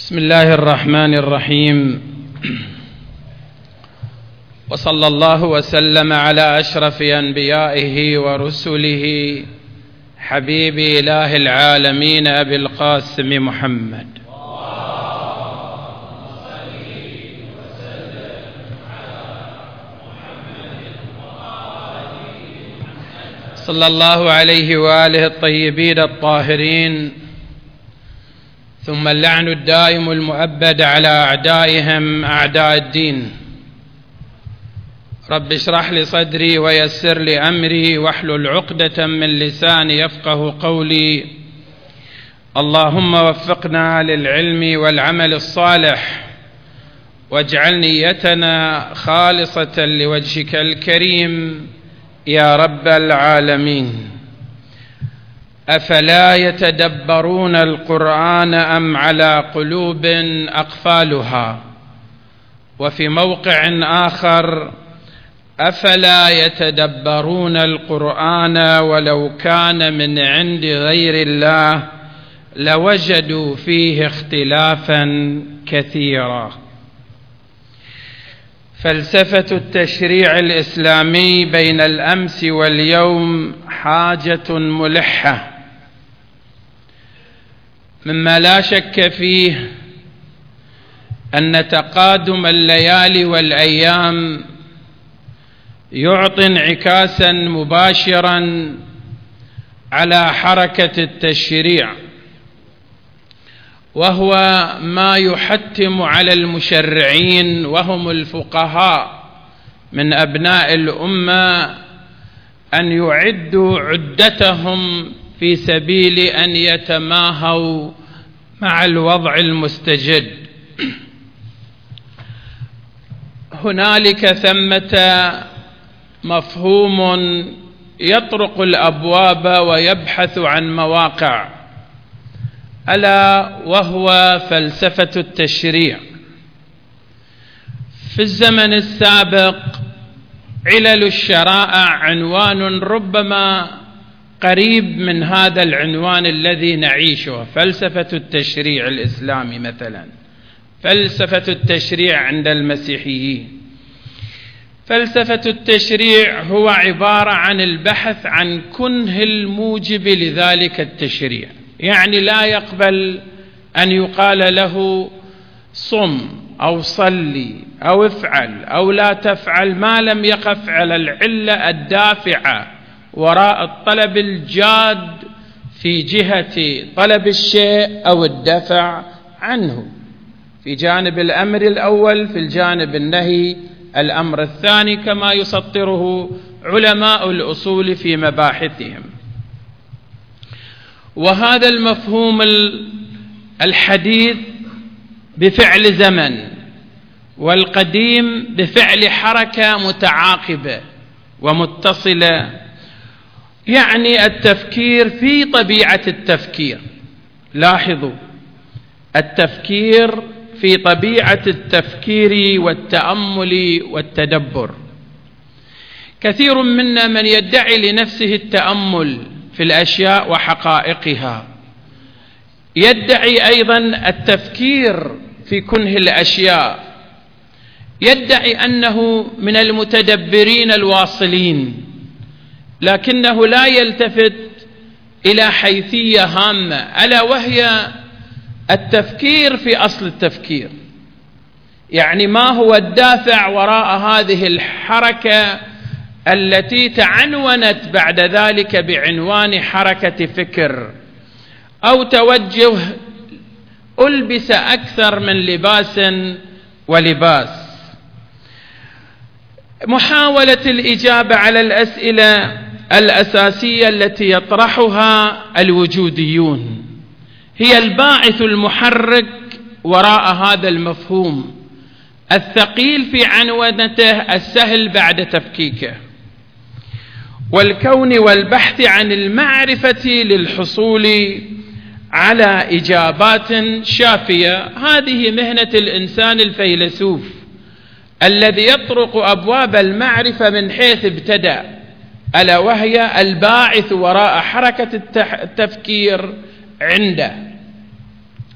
بسم الله الرحمن الرحيم، وصلى الله وسلم على أشرف أنبيائه ورسله حبيب إله العالمين أبي القاسم محمد صلى الله عليه وآله الطيبين الطاهرين، ثم اللعن الدائم المؤبد على أعدائهم أعداء الدين. رب اشرح لي صدري ويسر لي أمري واحلل عقدة من لساني يفقه قولي. اللهم وفقنا للعلم والعمل الصالح، واجعل نيتنا خالصة لوجهك الكريم يا رب العالمين. أفلا يتدبرون القرآن أم على قلوب أقفالها؟ وفي موقع آخر: أفلا يتدبرون القرآن ولو كان من عند غير الله لوجدوا فيه اختلافا كثيرا. فلسفة التشريع الإسلامي بين الأمس واليوم حاجة ملحة، مما لا شك فيه أن تقادم الليالي والأيام يعطي انعكاسا مباشرا على حركة التشريع، وهو ما يحتم على المشرعين وهم الفقهاء من أبناء الأمة أن يعدوا عدتهم في سبيل أن يتماهوا مع الوضع المستجد. هنالك ثمة مفهوم يطرق الأبواب ويبحث عن مواقع، ألا وهو فلسفة التشريع. في الزمن السابق علل الشرائع عنوان ربما قريب من هذا العنوان الذي نعيشه، فلسفة التشريع الإسلامي مثلا، فلسفة التشريع عند المسيحيين. فلسفة التشريع هو عبارة عن البحث عن كنه الموجب لذلك التشريع، يعني لا يقبل أن يقال له صم أو صلي أو افعل أو لا تفعل ما لم يقف على العلة الدافعة وراء الطلب الجاد في جهة طلب الشيء أو الدفع عنه، في جانب الأمر الأول، في الجانب النهي الأمر الثاني، كما يسطره علماء الأصول في مباحثهم. وهذا المفهوم الحديث بفعل زمن، والقديم بفعل حركة متعاقبة ومتصلة، يعني التفكير في طبيعة التفكير. لاحظوا، التفكير في طبيعة التفكير والتأمل والتدبر. كثير منا من يدعي لنفسه التأمل في الأشياء وحقائقها، يدعي أيضا التفكير في كنه الأشياء، يدعي أنه من المتدبرين الواصلين، لكنه لا يلتفت إلى حيثية هامة، ألا وهي التفكير في أصل التفكير. يعني ما هو الدافع وراء هذه الحركة التي تعنونت بعد ذلك بعنوان حركة فكر أو توجه ألبس أكثر من لباس ولباس. محاولة الإجابة على الأسئلة الأساسية التي يطرحها الوجوديون هي الباعث المحرك وراء هذا المفهوم الثقيل في عنونته، السهل بعد تفكيكه، والكون والبحث عن المعرفة للحصول على إجابات شافية. هذه مهنة الإنسان الفيلسوف الذي يطرق أبواب المعرفة من حيث ابتدأ، ألا وهي الباعث وراء حركة التفكير عنده.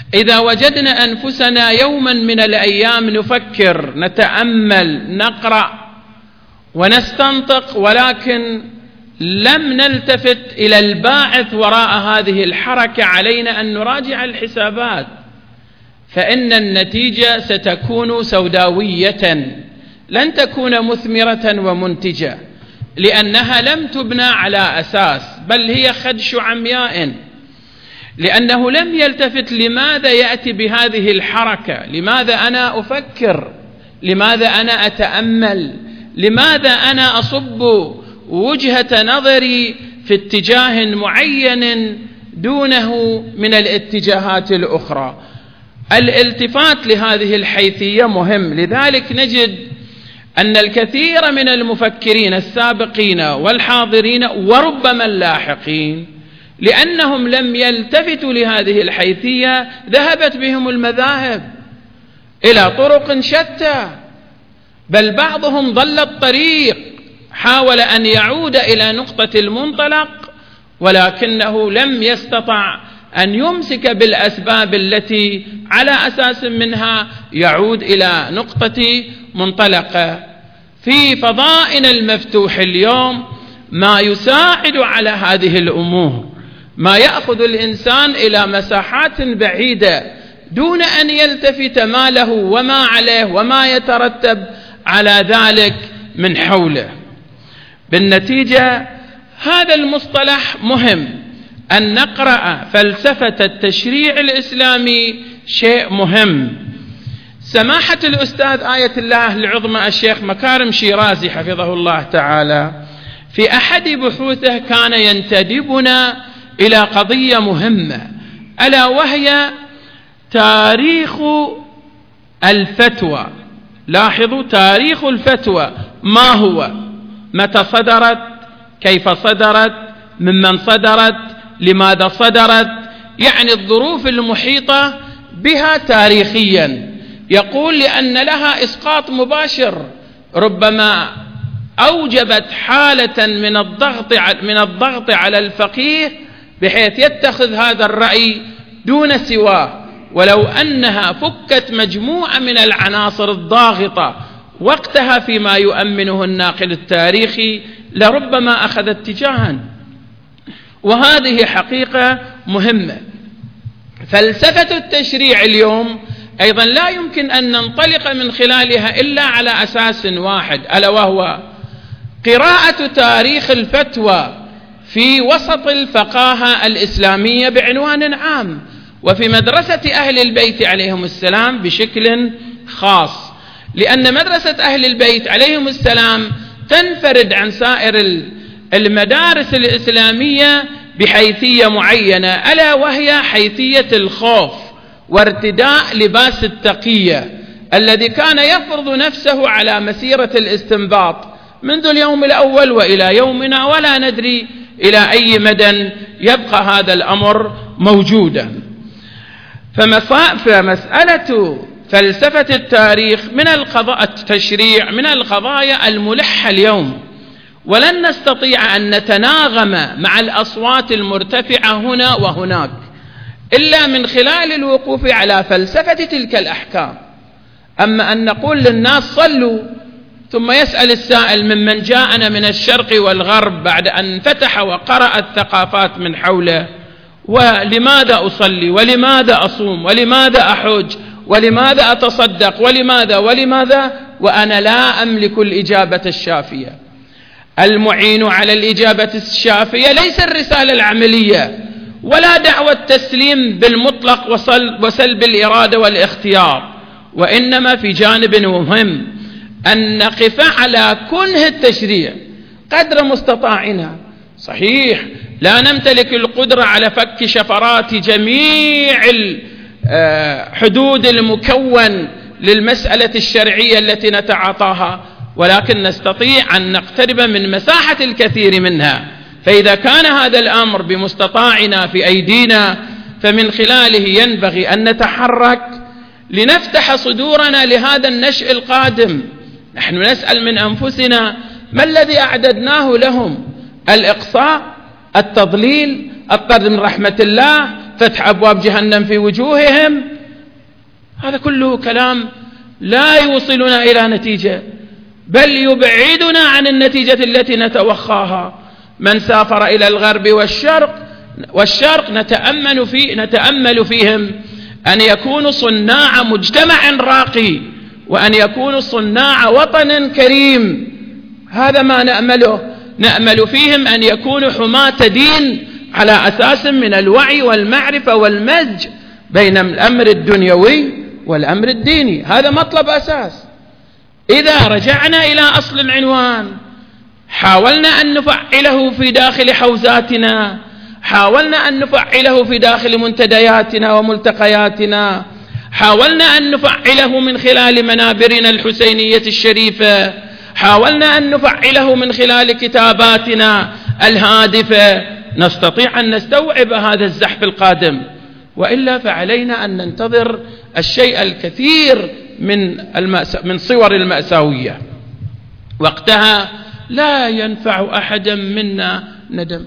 إذا وجدنا أنفسنا يوما من الأيام نفكر، نتأمل، نقرأ ونستنطق، ولكن لم نلتفت إلى الباعث وراء هذه الحركة، علينا أن نراجع الحسابات، فإن النتيجة ستكون سوداوية، لن تكون مثمرة ومنتجة، لأنها لم تبنى على أساس، بل هي خدش عمياء، لأنه لم يلتفت لماذا يأتي بهذه الحركة، لماذا أنا أفكر، لماذا أنا أتأمل، لماذا أنا أصب وجهة نظري في اتجاه معين دونه من الاتجاهات الأخرى. الالتفات لهذه الحيثية مهم. لذلك نجد أن الكثير من المفكرين السابقين والحاضرين وربما اللاحقين، لأنهم لم يلتفتوا لهذه الحيثية، ذهبت بهم المذاهب إلى طرق شتى، بل بعضهم ضل الطريق، حاول أن يعود إلى نقطة المنطلق، ولكنه لم يستطع أن يمسك بالأسباب التي على أساس منها يعود إلى نقطة منطلقة. في فضائنا المفتوح اليوم ما يساعد على هذه الأمور، ما يأخذ الإنسان إلى مساحات بعيدة دون أن يلتفت ما له وما عليه وما يترتب على ذلك من حوله. بالنتيجة هذا المصطلح مهم، أن نقرأ فلسفة التشريع الإسلامي شيء مهم. سماحة الأستاذ آية الله العظمى الشيخ مكارم شيرازي حفظه الله تعالى في أحد بحوثه كان ينتدبنا إلى قضية مهمة، ألا وهي تاريخ الفتوى. لاحظوا تاريخ الفتوى، ما هو، متى صدرت، كيف صدرت، ممن صدرت، لماذا صدرت، يعني الظروف المحيطة بها تاريخيا. يقول لأن لها إسقاط مباشر، ربما أوجبت حالة من الضغط على الفقيه بحيث يتخذ هذا الرأي دون سواه، ولو أنها فكت مجموعة من العناصر الضاغطة وقتها فيما يؤمنه الناقل التاريخي لربما أخذ اتجاها. وهذه حقيقة مهمة. فلسفة التشريع اليوم أيضا لا يمكن أن ننطلق من خلالها إلا على أساس واحد، ألا وهو قراءة تاريخ الفتوى في وسط الفقاهة الإسلامية بعنوان عام، وفي مدرسة أهل البيت عليهم السلام بشكل خاص، لأن مدرسة أهل البيت عليهم السلام تنفرد عن سائر المدارس الإسلامية بحيثية معينة، ألا وهي حيثية الخوف وارتداء لباس التقية الذي كان يفرض نفسه على مسيرة الاستنباط منذ اليوم الأول وإلى يومنا، ولا ندري إلى أي مدى يبقى هذا الأمر موجودا. فمسألة فلسفة التاريخ التشريع من القضايا الملحة اليوم، ولن نستطيع أن نتناغم مع الأصوات المرتفعة هنا وهناك إلا من خلال الوقوف على فلسفة تلك الأحكام. أما أن نقول للناس صلوا، ثم يسأل السائل ممن جاءنا من الشرق والغرب بعد أن فتح وقرأ الثقافات من حوله، ولماذا أصلي، ولماذا أصوم، ولماذا أحج، ولماذا أتصدق، ولماذا وأنا لا أملك الإجابة الشافية. المعين على الإجابة الشافية ليس الرسالة العملية ولا دعوة التسليم بالمطلق وسلب الإرادة والاختيار، وإنما في جانب مهم أن نقف على كنه التشريع قدر مستطاعنا. صحيح لا نمتلك القدرة على فك شفرات جميع الحدود المكون للمسألة الشرعية التي نتعاطاها، ولكن نستطيع أن نقترب من مساحة الكثير منها. فإذا كان هذا الأمر بمستطاعنا في أيدينا فمن خلاله ينبغي أن نتحرك لنفتح صدورنا لهذا النشء القادم. نحن نسأل من أنفسنا ما الذي أعددناه لهم؟ الإقصاء، التضليل، الطرد من رحمة الله، فتح أبواب جهنم في وجوههم. هذا كله كلام لا يوصلنا إلى نتيجة، بل يبعدنا عن النتيجة التي نتوخاها. من سافر إلى الغرب والشرق نتأمل فيهم أن يكونوا صناع مجتمع راقي، وأن يكونوا صناع وطن كريم. هذا ما نأمله. نأمل فيهم أن يكونوا حماة دين على أساس من الوعي والمعرفة والمزج بين الأمر الدنيوي والأمر الديني. هذا مطلب أساس. إذا رجعنا إلى أصل العنوان، حاولنا أن نفعله في داخل حوزاتنا، حاولنا أن نفعله في داخل منتدياتنا وملتقياتنا، حاولنا أن نفعله من خلال منابرنا الحسينية الشريفة، حاولنا أن نفعله من خلال كتاباتنا الهادفة، نستطيع أن نستوعب هذا الزحف القادم. وإلا فعلينا أن ننتظر الشيء الكثير من صور المأساوية. وقتها لا ينفع أحدا منا ندم.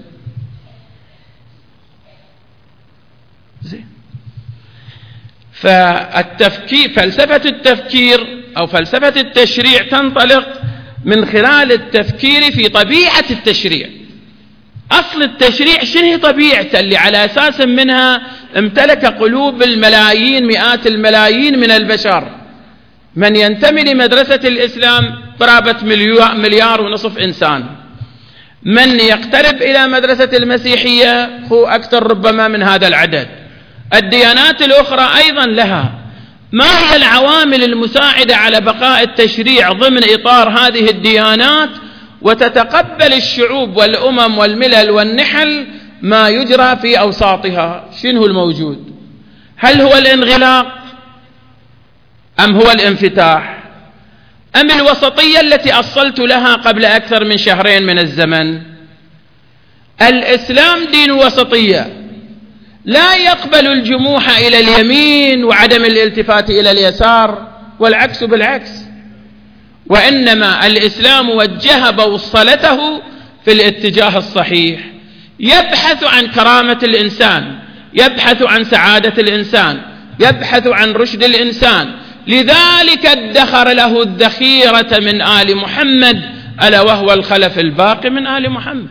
فلسفة التفكير أو فلسفة التشريع تنطلق من خلال التفكير في طبيعة التشريع. أصل التشريع شنو طبيعته اللي على أساس منها امتلك قلوب الملايين، مئات الملايين من البشر. من ينتمي لمدرسة الإسلام قرابة 1.5 مليار إنسان. من يقترب إلى مدرسة المسيحية هو أكثر ربما من هذا العدد. الديانات الأخرى أيضا لها. ما هي العوامل المساعدة على بقاء التشريع ضمن إطار هذه الديانات وتتقبل الشعوب والأمم والملل والنحل ما يجرى في أوساطها؟ شنو الموجود؟ هل هو الانغلاق أم هو الانفتاح أم الوسطية التي أصلت لها قبل أكثر من شهرين من الزمن؟ الإسلام دين وسطية، لا يقبل الجموح إلى اليمين وعدم الالتفات إلى اليسار، والعكس بالعكس. وإنما الإسلام وجه بوصلته في الاتجاه الصحيح، يبحث عن كرامة الإنسان، يبحث عن سعادة الإنسان، يبحث عن رشد الإنسان. لذلك ادخر له الذخيرة من آل محمد، ألا وهو الخلف الباقي من آل محمد.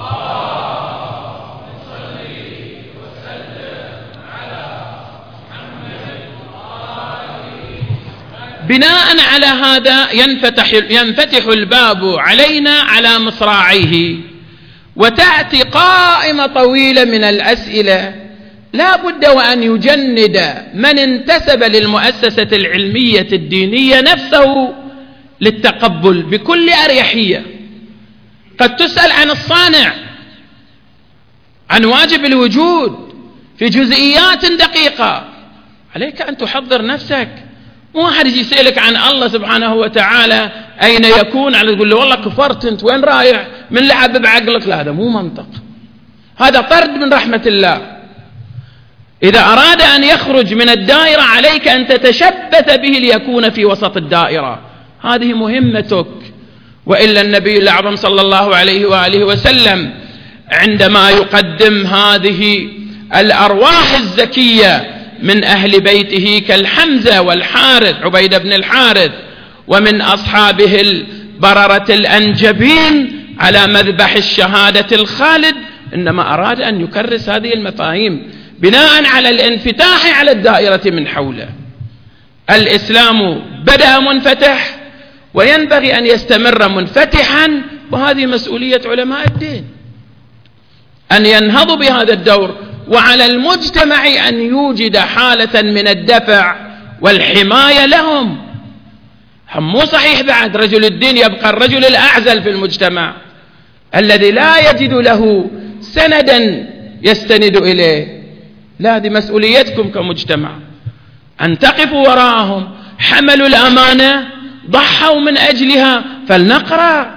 بناء على هذا ينفتح الباب علينا على مصراعيه، وتأتي قائمة طويلة من الأسئلة لا بد وأن يجند من انتسب للمؤسسة العلمية الدينية نفسه للتقبل بكل أريحية. قد تسأل عن الصانع، عن واجب الوجود في جزئيات دقيقة، عليك أن تحضر نفسك. مو أحد يجي يسألك عن الله سبحانه وتعالى أين يكون، على تقول له والله كفرت أنت وين رايح، من لعب بعقلك. لا، هذا مو منطق، هذا طرد من رحمة الله. إذا أراد أن يخرج من الدائرة عليك أن تتشبث به ليكون في وسط الدائرة، هذه مهمتك. وإلا النبي الأعظم صلى الله عليه وآله وسلم عندما يقدم هذه الأرواح الزكية من أهل بيته كالحمزة والحارث، عبيدة بن الحارث، ومن أصحابه البررة الأنجبين على مذبح الشهادة الخالد، إنما أراد أن يكرس هذه المفاهيم بناء على الانفتاح على الدائرة من حوله. الإسلام بدأ منفتح وينبغي أن يستمر منفتحا، وهذه مسؤولية علماء الدين أن ينهضوا بهذا الدور. وعلى المجتمع أن يوجد حالة من الدفع والحماية لهم. مو صحيح بعد رجل الدين يبقى الرجل الأعزل في المجتمع الذي لا يجد له سندا يستند إليه. لا، هذه مسؤوليتكم كمجتمع أن تقفوا وراءهم. حملوا الأمانة، ضحوا من أجلها. فلنقرأ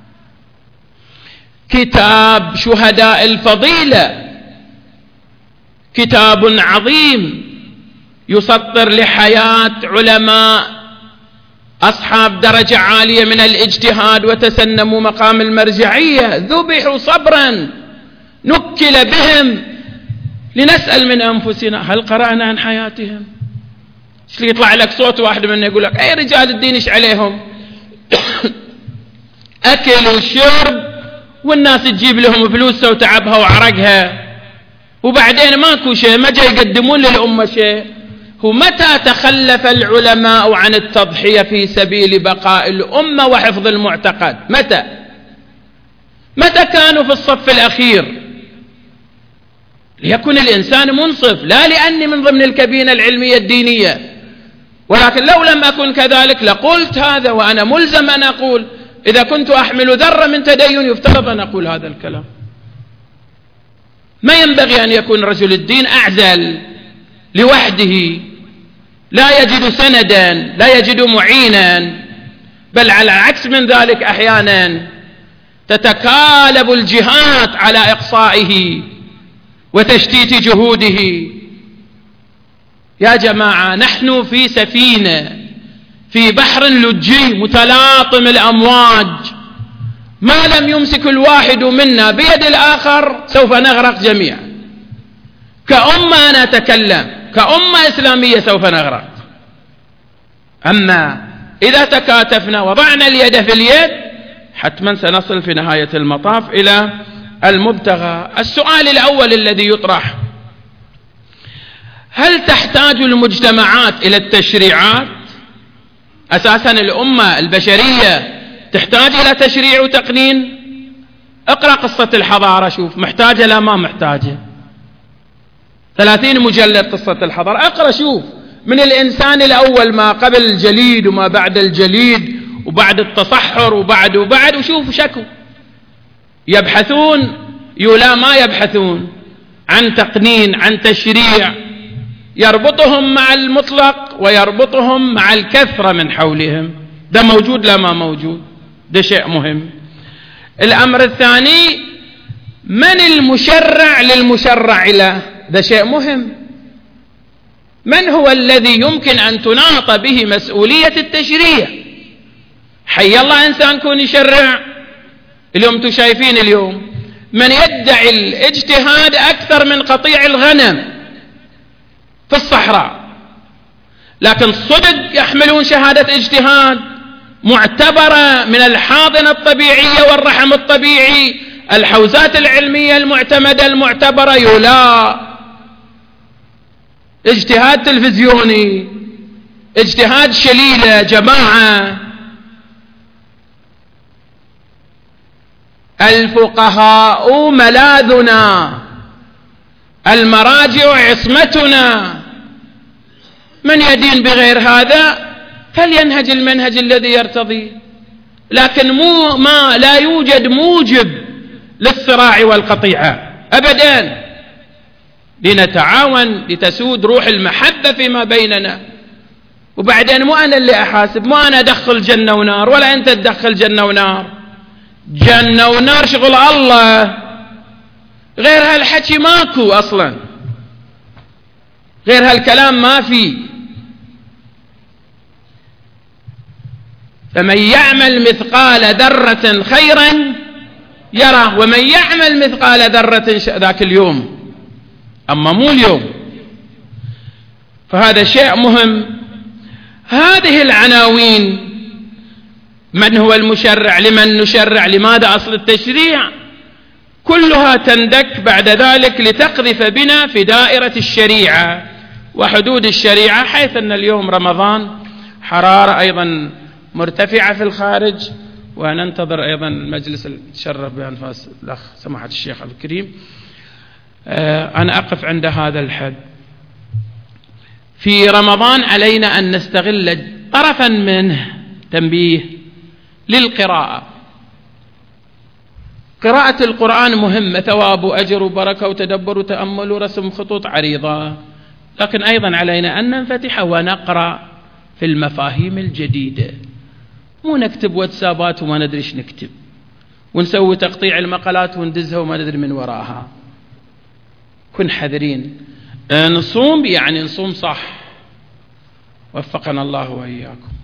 كتاب شهداء الفضيلة، كتاب عظيم يسطر لحياة علماء أصحاب درجة عالية من الاجتهاد وتسنموا مقام المرجعية، ذبحوا صبرا، نكل بهم لنسأل من أنفسنا هل قرأنا عن حياتهم؟ ايش يطلع لك صوت واحد منهم يقول لك أي رجال الدين ايش عليهم؟ أكل وشرب والناس تجيب لهم فلوسها وتعبها وعرقها، وبعدين ماكو شيء، ما جاي يقدمون للأمة شيء. هو متى تخلف العلماء عن التضحية في سبيل بقاء الأمة وحفظ المعتقد؟ متى كانوا في الصف الأخير؟ ليكن الإنسان منصف، لا لأني من ضمن الكبينة العلمية الدينية، ولكن لو لم أكن كذلك لقلت هذا، وأنا ملزم أن أقول. إذا كنت أحمل ذرة من تدين يفترض أن أقول هذا الكلام. ما ينبغي أن يكون رجل الدين أعزل لوحده، لا يجد سندا، لا يجد معينا، بل على عكس من ذلك أحيانا تتكالب الجهات على إقصائه وتشتيت جهوده. يا جماعة، نحن في سفينة في بحر لجي متلاطم الأمواج، ما لم يمسك الواحد منا بيد الآخر سوف نغرق جميعا. كأمة أنا أتكلم، كأمة إسلامية سوف نغرق. أما إذا تكاتفنا وضعنا اليد في اليد حتما سنصل في نهاية المطاف إلى المبتغى. السؤال الأول الذي يطرح: هل تحتاج المجتمعات إلى التشريعات؟ أساسا الأمة البشرية تحتاج إلى تشريع وتقنين؟ اقرأ قصة الحضارة، شوف محتاجة لا ما محتاجة. 30 مجلد قصة الحضارة، اقرأ شوف من الإنسان الأول ما قبل الجليد وما بعد الجليد وبعد التصحر وبعد وشوف شكو. يبحثون يولا ما يبحثون عن تقنين، عن تشريع يربطهم مع المطلق ويربطهم مع الكثرة من حولهم. ده موجود لا ما موجود؟ ده شيء مهم. الأمر الثاني: من المشرع للمشرع له؟ ده شيء مهم. من هو الذي يمكن أن تناط به مسؤولية التشريع؟ حي الله إنسان كون يشرع. اليوم انتم شايفين اليوم من يدعي الاجتهاد أكثر من قطيع الغنم في الصحراء، لكن صدق يحملون شهادة اجتهاد معتبرة من الحاضنة الطبيعية والرحم الطبيعي، الحوزات العلمية المعتمدة المعتبرة. يولا اجتهاد تلفزيوني، اجتهاد شليلة جماعة. الفقهاء ملاذنا، المراجع عصمتنا. من يدين بغير هذا فلينهج المنهج الذي يرتضيه، لكن لا يوجد موجب للصراع والقطيعة أبدا. لنتعاون لتسود روح المحبة فيما بيننا. وبعدين مو أنا اللي أحاسب، مو أنا أدخل جنة ونار ولا أنت تدخل جنة ونار. جنة ونار شغل الله، غير هالحكي ماكو أصلا، غير هالكلام ما في. فمن يعمل مثقال ذرة خيرا يره، ومن يعمل مثقال ذرة ذاك اليوم، أما مو اليوم. فهذا شيء مهم. هذه العناوين: من هو المشرع، لمن نشرع، لماذا أصل التشريع، كلها تندك بعد ذلك لتقذف بنا في دائرة الشريعة وحدود الشريعة، حيث أن اليوم رمضان، حرارة أيضا مرتفعة في الخارج، وننتظر أيضا المجلس تشرف بأنفاس الأخ سماحة الشيخ عبد الكريم. أنا أقف عند هذا الحد. في رمضان علينا أن نستغل طرفا منه تنبيه للقراءة. قراءة القرآن مهمة، ثواب وأجر وبركة وتدبر وتأمل ورسم خطوط عريضة، لكن أيضا علينا أن ننفتح ونقرأ في المفاهيم الجديدة. مو نكتب واتسابات وما ندري ايش نكتب، ونسوي تقطيع المقالات وندزها وما ندري من وراها. كن حذرين. نصوم يعني نصوم صح. وفقنا الله وإياكم.